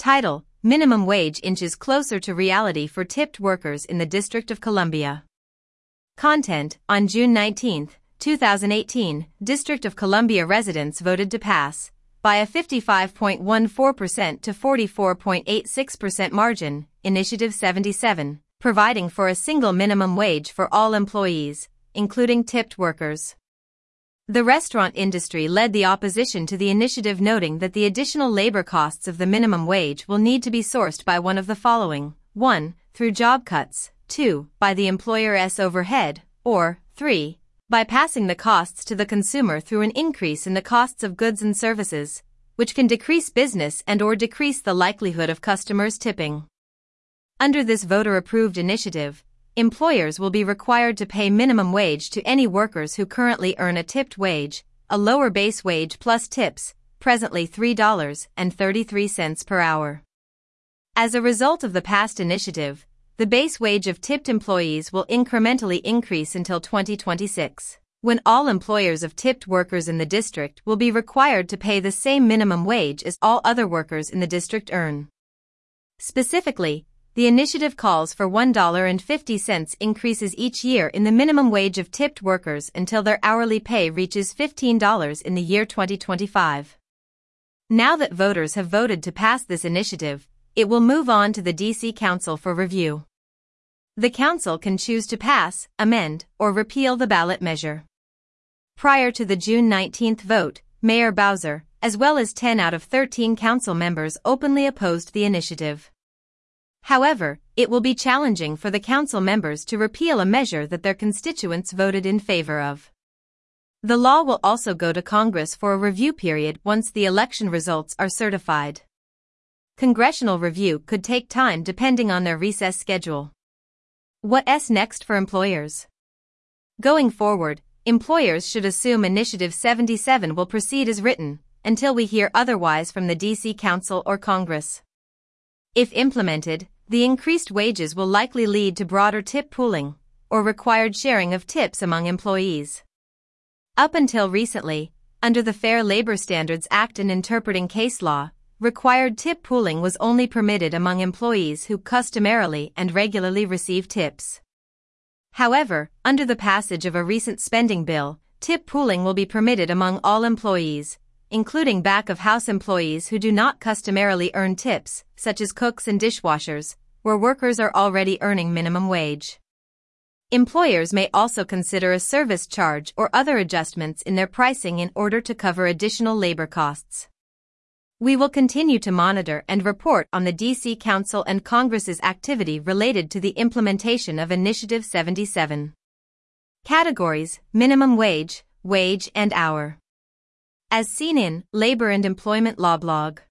Title: Minimum wage inches closer to reality for tipped workers in the District of Columbia. Content: On June 19, 2018, District of Columbia residents voted to pass, by a 55.14% to 44.86% margin, Initiative 77, providing for a single minimum wage for all employees, including tipped workers. The restaurant industry led the opposition to the initiative, noting that the additional labor costs of the minimum wage will need to be sourced by one of the following: 1. Through job cuts, 2. By the employer's overhead, or 3. By passing the costs to the consumer through an increase in the costs of goods and services, which can decrease business and/or decrease the likelihood of customers tipping. Under this voter-approved initiative, employers will be required to pay minimum wage to any workers who currently earn a tipped wage, a lower base wage plus tips, presently $3.33 per hour. As a result of the past initiative, the base wage of tipped employees will incrementally increase until 2026, when all employers of tipped workers in the district will be required to pay the same minimum wage as all other workers in the district earn. Specifically, the initiative calls for $1.50 increases each year in the minimum wage of tipped workers until their hourly pay reaches $15 in the year 2025. Now that voters have voted to pass this initiative, it will move on to the DC Council for review. The Council can choose to pass, amend, or repeal the ballot measure. Prior to the June 19 vote, Mayor Bowser, as well as 10 out of 13 council members, openly opposed the initiative. However, it will be challenging for the council members to repeal a measure that their constituents voted in favor of. The law will also go to Congress for a review period once the election results are certified. Congressional review could take time depending on their recess schedule. What's next for employers? Going forward, employers should assume Initiative 77 will proceed as written, until we hear otherwise from the DC Council or Congress. If implemented, the increased wages will likely lead to broader tip pooling, or required sharing of tips among employees. Up until recently, under the Fair Labor Standards Act and interpreting case law, required tip pooling was only permitted among employees who customarily and regularly receive tips. However, under the passage of a recent spending bill, tip pooling will be permitted among all employees, including back-of-house employees who do not customarily earn tips, such as cooks and dishwashers, where workers are already earning minimum wage. Employers may also consider a service charge or other adjustments in their pricing in order to cover additional labor costs. We will continue to monitor and report on the DC Council and Congress's activity related to the implementation of Initiative 77. Categories: minimum wage, wage and hour. As seen in Labor and Employment Law blog.